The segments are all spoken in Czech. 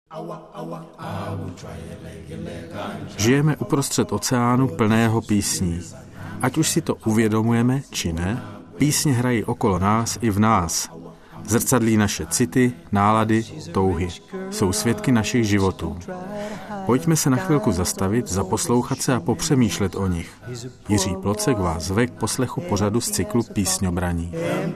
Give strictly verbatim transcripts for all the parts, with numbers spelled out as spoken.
Žijeme uprostřed oceánu plného písní. Ať už si to uvědomujeme, či ne, písně hrají okolo nás i v nás. Zrcadlí naše city, nálady, touhy. Jsou svědky našich životů. Pojďme se na chvilku zastavit, zaposlouchat se a popřemýšlet o nich. Jiří Plocek vás zve k poslechu pořadu z cyklu Písňobraní.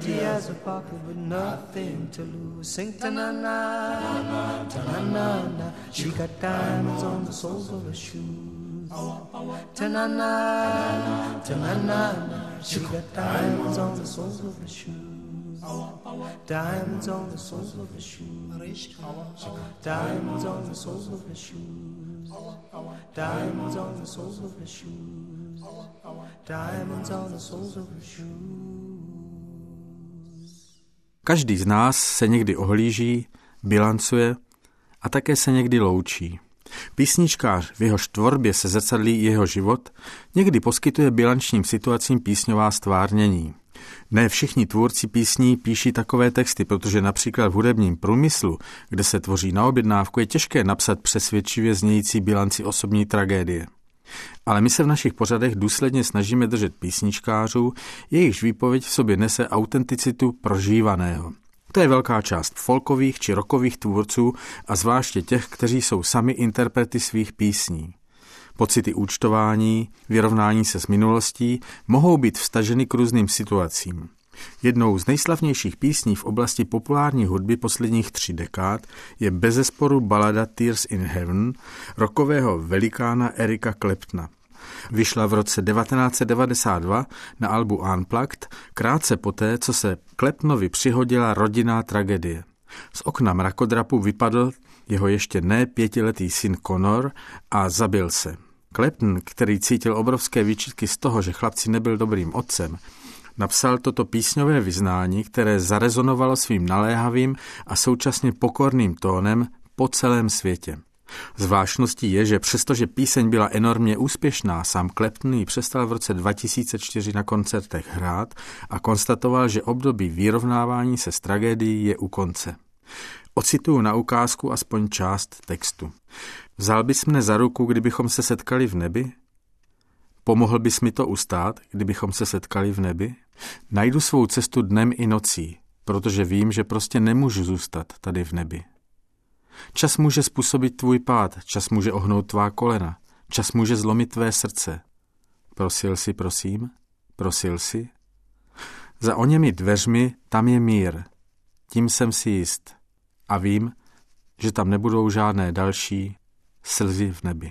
Diamonds on the soles of her shoes. Diamonds on the soles of her shoes. Diamonds on the soles of her shoes. Diamonds on the soles of her shoes. Každý z nás se někdy ohlíží, bilancuje a také se někdy loučí. Písničkář, v jehož tvorbě se zrcadlí jeho život, někdy poskytuje bilančním situacím písňová stvárnění. Ne všichni tvůrci písní píší takové texty, protože například v hudebním průmyslu, kde se tvoří na objednávku, je těžké napsat přesvědčivě znějící bilanci osobní tragédie. Ale my se v našich pořadech důsledně snažíme držet písničkářů, jejichž výpověď v sobě nese autenticitu prožívaného. To je velká část folkových či rockových tvůrců a zvláště těch, kteří jsou sami interprety svých písní. Pocity účtování, vyrovnání se s minulostí mohou být vztaženy k různým situacím. Jednou z nejslavnějších písní v oblasti populární hudby posledních tří dekád je bezesporu balada Tears in Heaven rockového velikána Erika Claptona. Vyšla v roce devatenáct set devadesát dva na albu Unplugged, krátce poté, co se Claptonovi přihodila rodinná tragédie. Z okna mrakodrapu vypadl jeho ještě ne pětiletý syn Connor a zabil se. Clapton, který cítil obrovské výčitky z toho, že chlapci nebyl dobrým otcem, napsal toto písňové vyznání, které zarezonovalo svým naléhavým a současně pokorným tónem po celém světě. Zvláštností je, že přestože píseň byla enormně úspěšná, sám Clapton ji přestal v roce dva tisíce čtyři na koncertech hrát a konstatoval, že období vyrovnávání se s tragédií je u konce. Ocituju na ukázku aspoň část textu. Vzal bys mne za ruku, kdybychom se setkali v nebi? Pomohl bys mi to ustát, kdybychom se setkali v nebi? Najdu svou cestu dnem i nocí, protože vím, že prostě nemůžu zůstat tady v nebi. Čas může způsobit tvůj pád, čas může ohnout tvá kolena, čas může zlomit tvé srdce. Prosil jsi, prosím? Prosil jsi? Za oněmi dveřmi tam je mír. Tím jsem si jist. A vím, že tam nebudou žádné další slzy v nebi.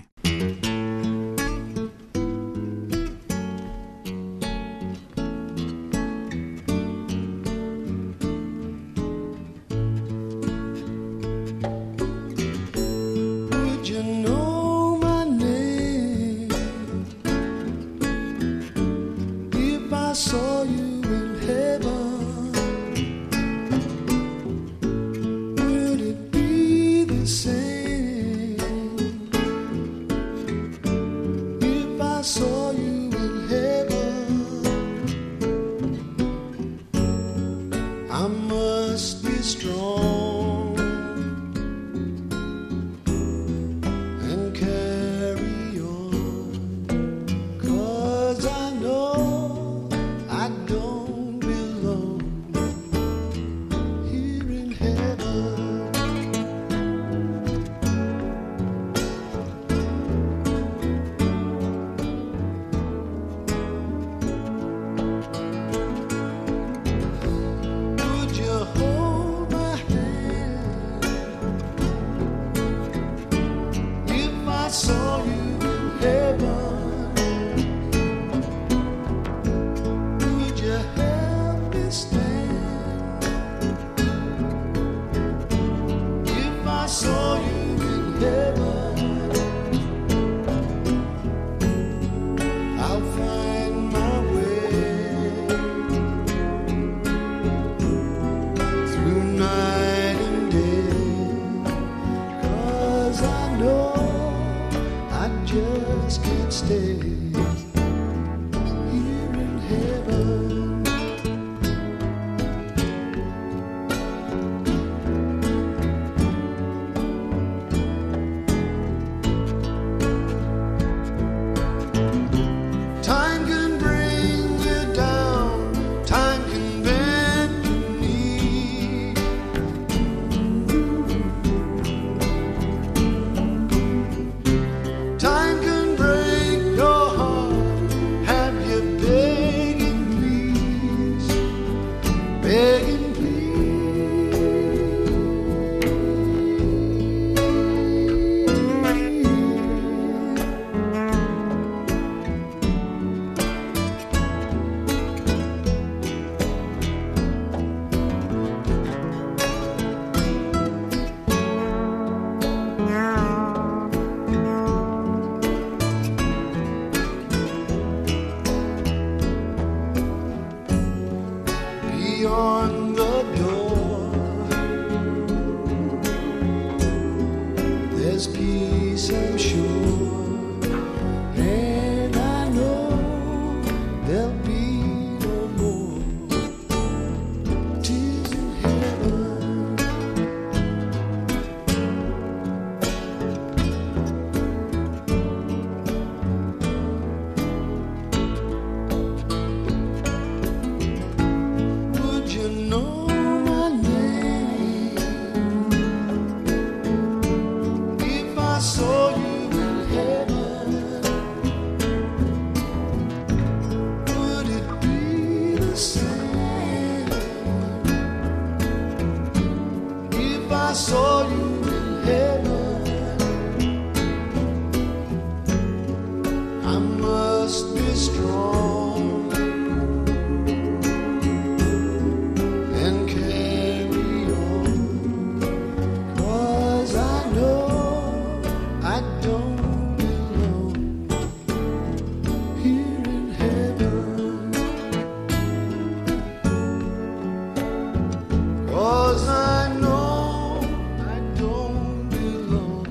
there's peace, I'm sure, and I know there'll be no more tears in heaven. Would you know my name if I saw you in heaven? Would it be the same if I saw you in heaven? I must be strong and carry on, 'cause I know I don't belong here in heaven. 'Cause I know I don't belong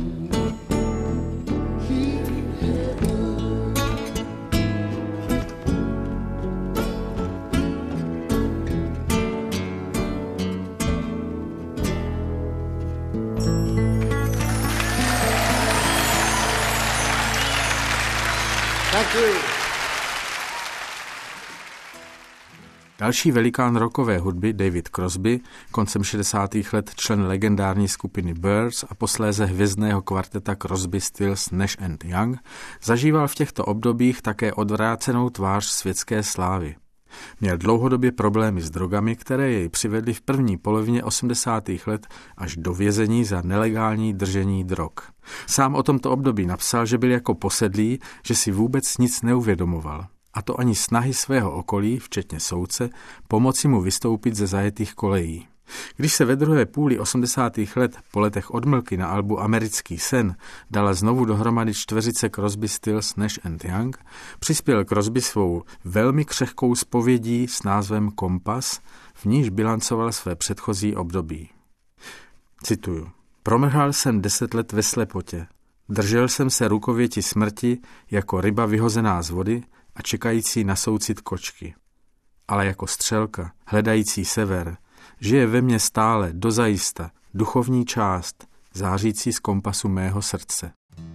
here in heaven. Thank you. Další velikán rockové hudby David Crosby, koncem šedesátých let člen legendární skupiny Byrds a posléze hvězdného kvarteta Crosby, Stills, Nash and Young, zažíval v těchto obdobích také odvrácenou tvář světské slávy. Měl dlouhodobě problémy s drogami, které jej přivedly v první polovině osmdesátých let až do vězení za nelegální držení drog. Sám o tomto období napsal, že byl jako posedlý, že si vůbec nic neuvědomoval. A to ani snahy svého okolí, včetně soudce, pomoci mu vystoupit ze zajetých kolejí. Když se ve druhé půli osmdesátých let po letech odmlky na albu Americký sen dala znovu dohromady čtveřice Crosby, Stills, Nash and Young, přispěl Crosby svou velmi křehkou zpovědí s názvem Kompas, v níž bilancoval své předchozí období. Cituju. Promrhal jsem deset let ve slepotě. Držel jsem se rukověti smrti jako ryba vyhozená z vody a čekající na soucit kočky. Ale jako střelka, hledající sever, žije ve mně stále, dozajista, duchovní část, zářící z kompasu mého srdce.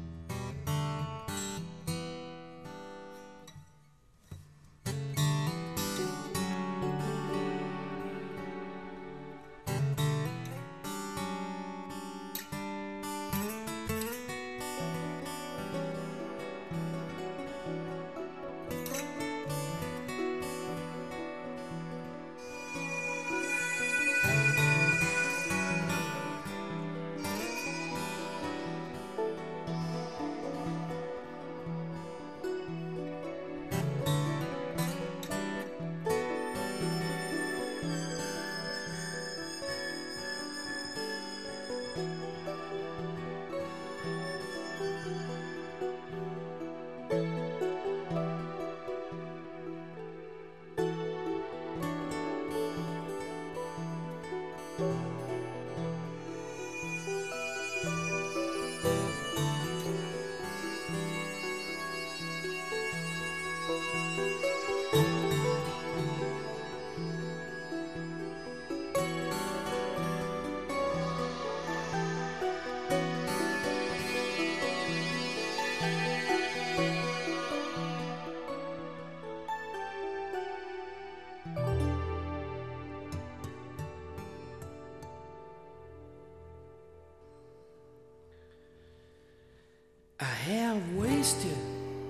I have wasted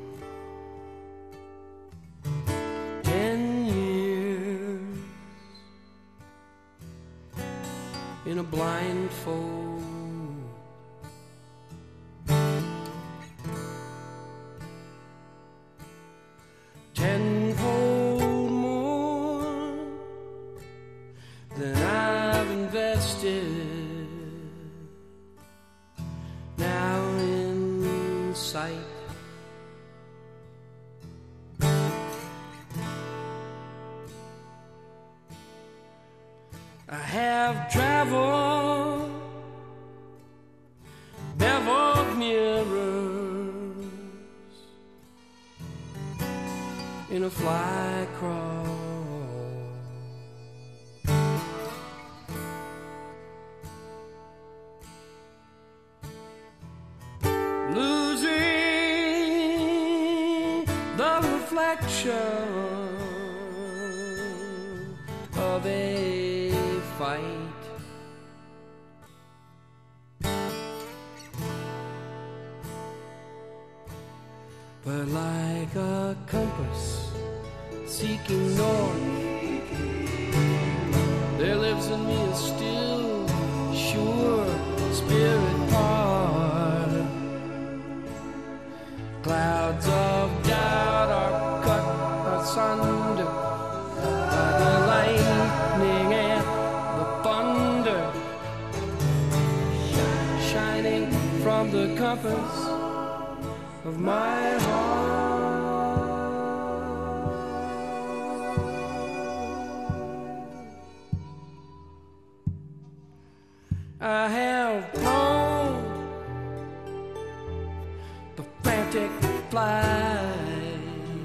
ten years in a blindfold. Tenfold more than I've invested. Sight. I have traveled, never in a fly crawl. Losing the reflection of a fight. But like a compass seeking north, there lives in me a still, sure spirit part. Clouds of doubt are cut asunder by the lightning and the thunder, shining from the compass of my heart. I have blown the frantic flight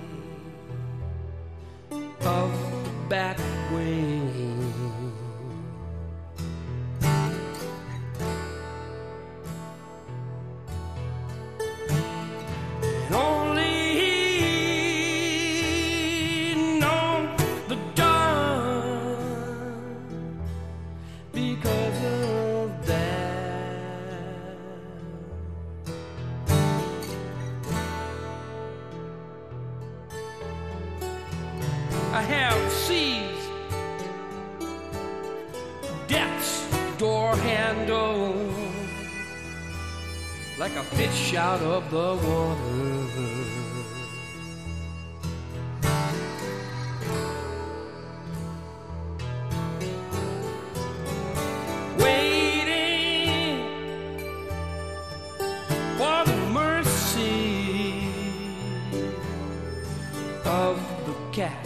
of the bat wing. And only know the dawn because of that. I have seized death's door handle like a fish out of the water. Waiting for the mercy of the cat.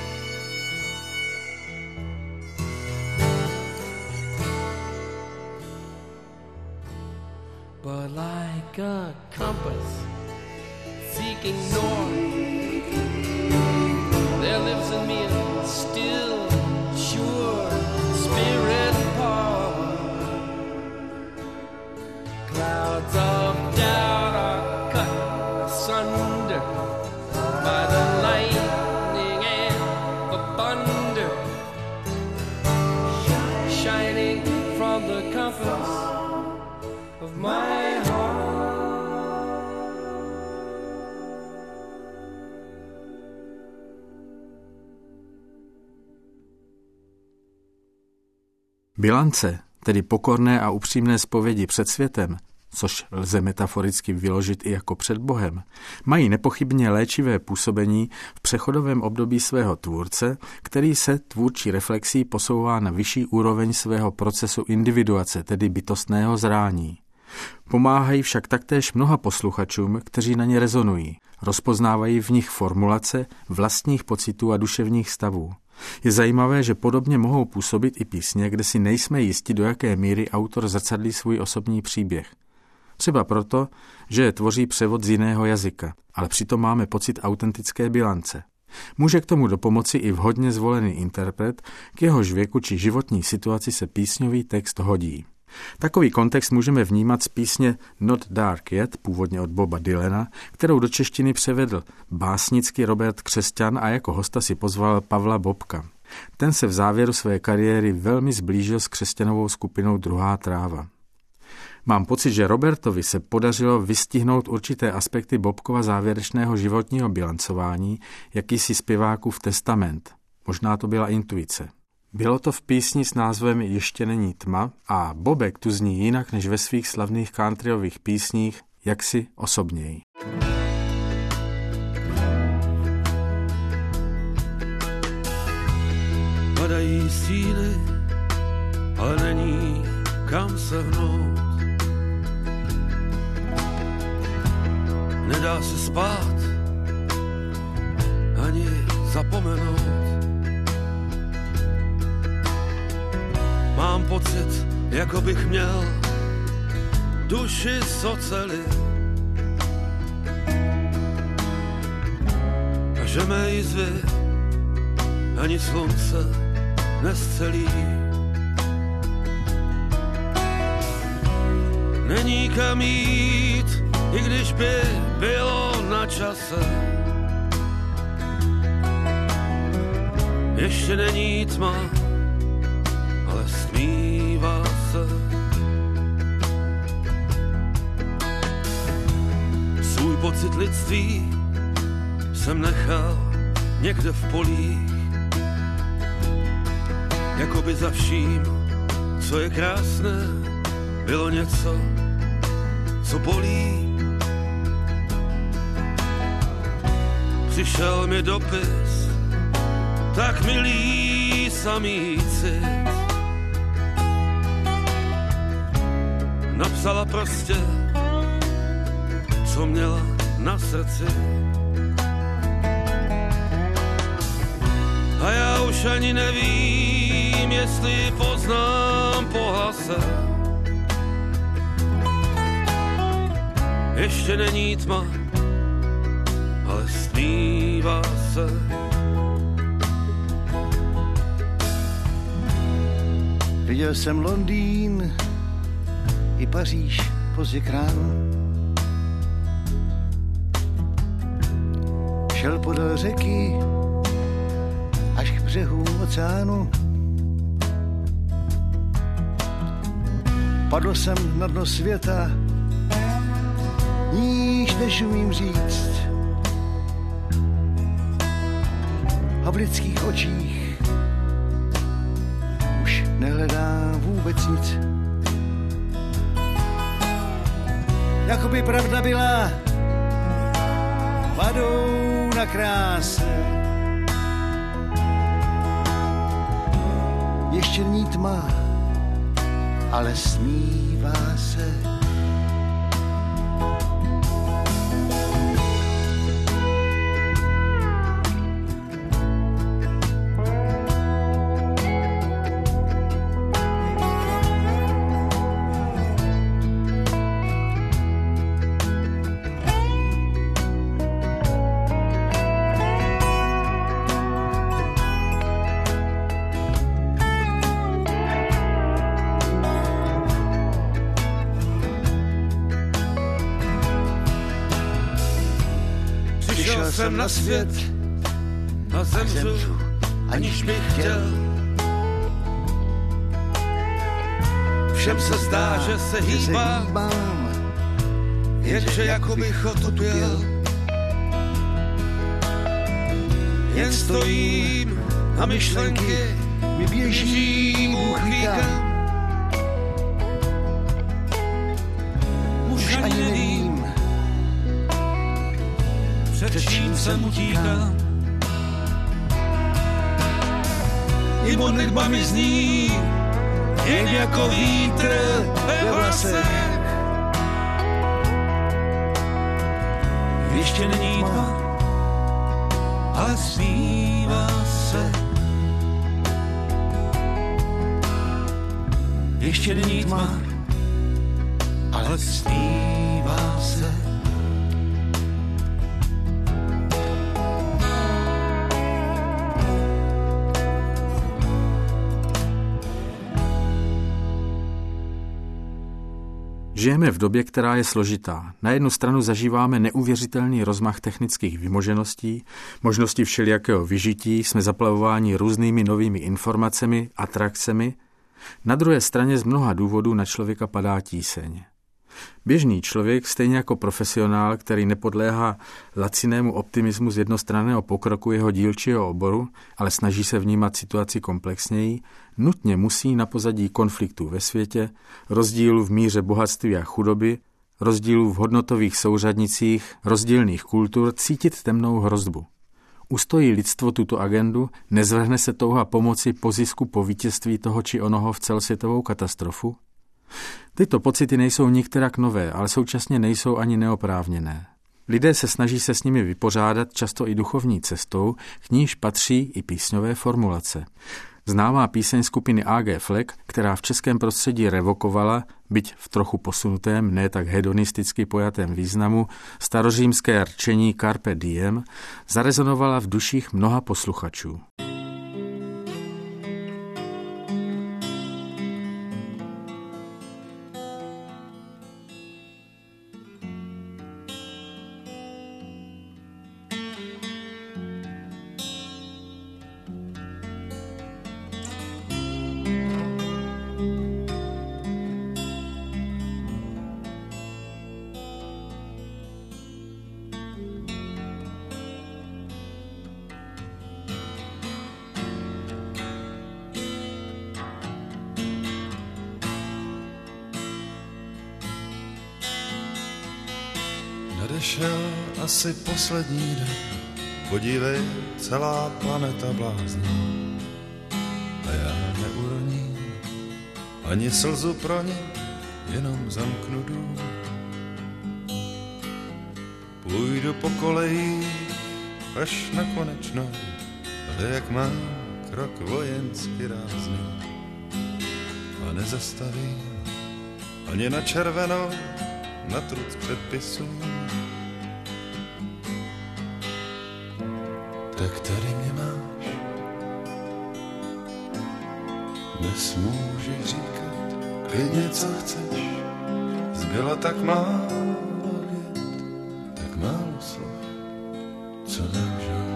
But like a compass seeking north, there lives in me a still, sure spirit part. Clouds of doubt are cut asunder by the lightning and the thunder, shining from the compass of my heart. Bilance, tedy pokorné a upřímné zpovědi před světem, což lze metaforicky vyložit i jako před Bohem, mají nepochybně léčivé působení v přechodovém období svého tvůrce, který se tvůrčí reflexí posouvá na vyšší úroveň svého procesu individuace, tedy bytostného zrání. Pomáhají však taktéž mnoha posluchačům, kteří na ně rezonují. Rozpoznávají v nich formulace vlastních pocitů a duševních stavů. Je zajímavé, že podobně mohou působit i písně, kde si nejsme jisti, do jaké míry autor zrcadlí svůj osobní příběh. Třeba proto, že je tvoří převod z jiného jazyka, ale přitom máme pocit autentické bilance. Může k tomu dopomoci i vhodně zvolený interpret, k jehož věku či životní situaci se písňový text hodí. Takový kontext můžeme vnímat z písně Not Dark Yet, původně od Boba Dylana, kterou do češtiny převedl básnický Robert Křesťan a jako hosta si pozval Pavla Bobka. Ten se v závěru své kariéry velmi zblížil s křesťanovou skupinou Druhá tráva. Mám pocit, že Robertovi se podařilo vystihnout určité aspekty Bobkova závěrečného životního bilancování, jakýsi zpěvákův testament. Možná to byla intuice. Bylo to v písni s názvem Ještě není tma a Bobek tu zní jinak než ve svých slavných countryových písních, jaksi osobněji. Padají síly, ale není kam se hnout. Nedá se spát, ani zapomenout. Mám pocit, jako bych měl duši z oceli že mé jizvy ani slunce nescelí. Není kam jít, i když by bylo na čase. Ještě není tma, ale smívá se. Svůj pocit lidství jsem nechal někde v polích. Jakoby za vším, co je krásné, bylo něco, co bolí. Přišel mi dopis, tak milý samý cit. Napsala prostě, co měla na srdci. A já už ani nevím, jestli poznám po hlase. Ještě není tma, ale smívá se. Viděl jsem Londýn i Paříž pozdě k ránu. Šel podél řeky až k břehům oceánu. Padl jsem na dno světa, níž než umím říct. A v lidských očích už nehledám vůbec nic. Jakoby pravda byla vadou na kráse. Ještě není tma, ale smívá se. Jsem na svět a zemřu, aniž bych chtěl. Všem se zdá, že se hýbám, jenže jako bych otupěl. Jen stojím a myšlenky mi běží Bůh ví kam. Už ani nevím, před čím jsem utíkal. I modlitba mi zní, jen jako vítr ve vlasech. Ještě není tma, ale zpívá se. Ještě není tma, ale zpívá se. Žijeme v době, která je složitá. Na jednu stranu zažíváme neuvěřitelný rozmach technických vymožeností, možnosti všelijakého vyžití, jsme zaplavováni různými novými informacemi, atrakcemi. Na druhé straně z mnoha důvodů na člověka padá tíseň. Běžný člověk, stejně jako profesionál, který nepodléhá lacinému optimismu z jednostranného pokroku jeho dílčího oboru, ale snaží se vnímat situaci komplexněji, nutně musí na pozadí konfliktů ve světě, rozdílů v míře bohatství a chudoby, rozdílů v hodnotových souřadnicích, rozdílných kultur cítit temnou hrozbu. Ustojí lidstvo tuto agendu, nezvrhne se touha pomoci po zisku po vítězství toho či onoho v celosvětovou katastrofu? Tyto pocity nejsou nikterak nové, ale současně nejsou ani neoprávněné. Lidé se snaží se s nimi vypořádat často i duchovní cestou, k níž patří i písňové formulace. Známá píseň skupiny á gé Fleck, která v českém prostředí revokovala, byť v trochu posunutém, ne tak hedonisticky pojatém významu, starořímské rčení Carpe Diem, zarezonovala v duších mnoha posluchačů. Nadešel asi poslední den, podívej, celá planeta blázní. A já neuroním ani slzu pro ní, jenom zamknu dům. Půjdu po koleji až na konečnou, ale jak mám krok vojensky rázný. A nezastavím ani na červenou, na truc předpisů. Tak tady mě máš, dnes můžeš říkat klidně co chceš, zbylo tak málo vět, tak málo slov, co nemůžou.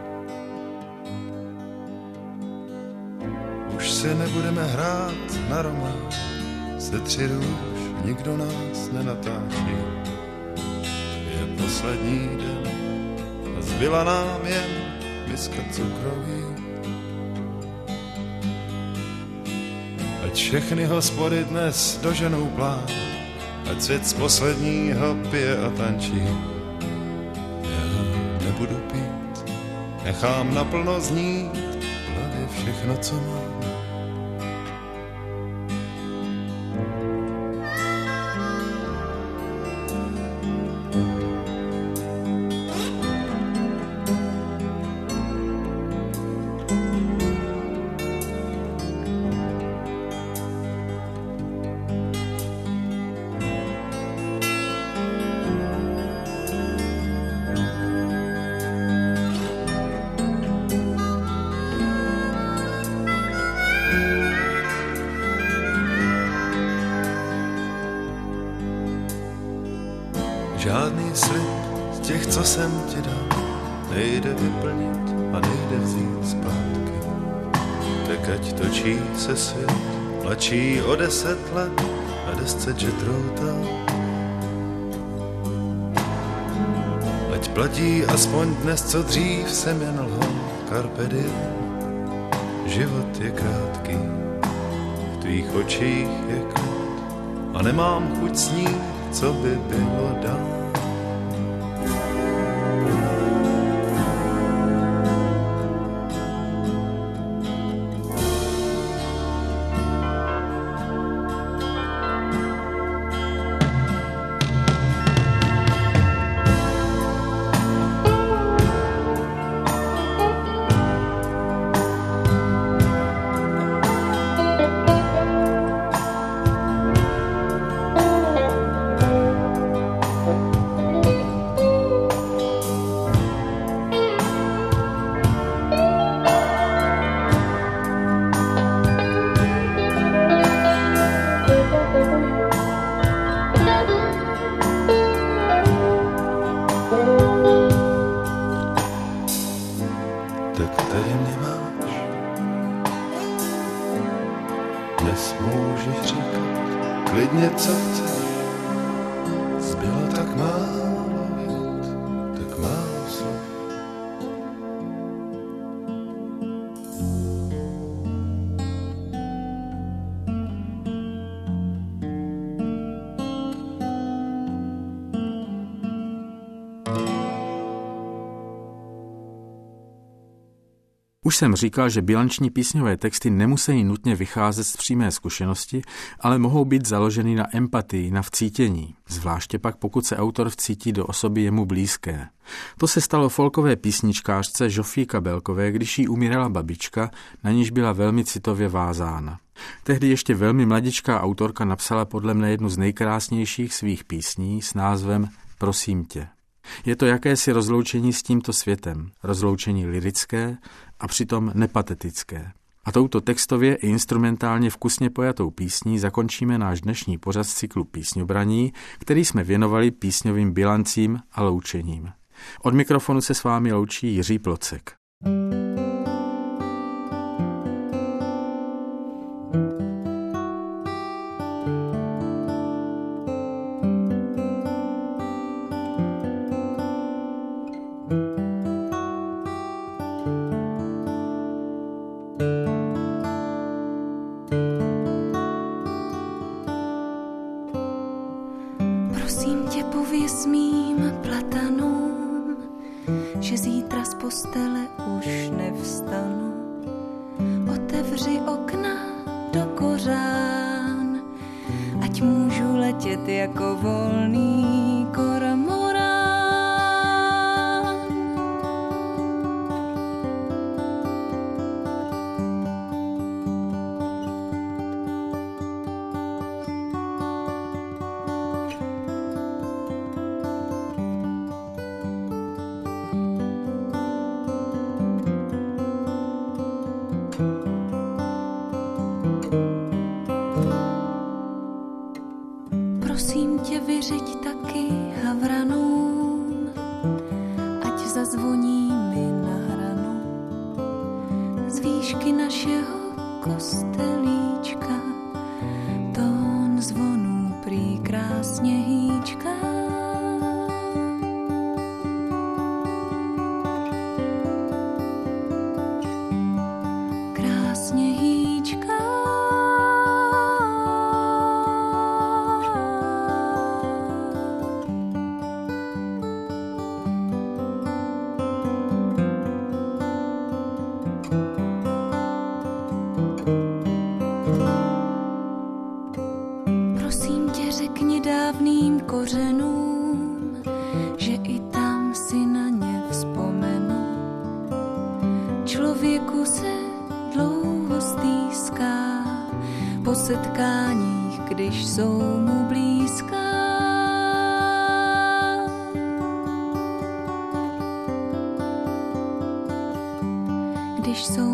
Už si nebudeme hrát na román, se tři růž nikdo nás nenatáčí. Je poslední den a zbyla nám jen miska cukroví. Ať všechny hospody dnes doženou plán, ať svět z posledního pije a tančí. Já nebudu pít, nechám naplno znít v hlavě všechno, co mám. Žádný slib z těch, co jsem ti dal, nejde vyplnit a nejde vzít zpátky. Tak ať točí se svět, mladší o deset let na desce Jet Routa. Ať platí aspoň dnes, co dřív jsem jen lhal, Carpe Diem. Život je krátký, v tvých očích je klid a nemám chuť snít, co by bylo dál. Už jsem říkal, že bilanční písňové texty nemusí nutně vycházet z přímé zkušenosti, ale mohou být založeny na empatii, na vcítění, zvláště pak pokud se autor vcítí do osoby jemu blízké. To se stalo folkové písničkářce Žofii Kabelkové, když jí umírala babička, na níž byla velmi citově vázána. Tehdy ještě velmi mladičká autorka napsala podle mne jednu z nejkrásnějších svých písní s názvem Prosím tě. Je to jakési rozloučení s tímto světem, rozloučení lyrické a přitom nepatetické. A touto textově i instrumentálně vkusně pojatou písní zakončíme náš dnešní pořad z cyklu Písňobraní, který jsme věnovali písňovým bilancím a loučením. Od mikrofonu se s vámi loučí Jiří Plocek. Prosím tě, pověz mým platanům, že zítra z postele už nevstanu. Otevři okna do kořán, ať můžu letět jako volný kormorán. Prosím tě, vyřiď taky havranům, ať zazvoní mi na hranu. Z výšky našeho kostelíčka tón zvonů prý krásně hýčká. Krásně hýčká. Prosím tě, řekni dávným kořenům, že i tam si na ně vzpomenu. Člověku se dlouho stýská po setkáních, když jsou mu blízká. Když jsou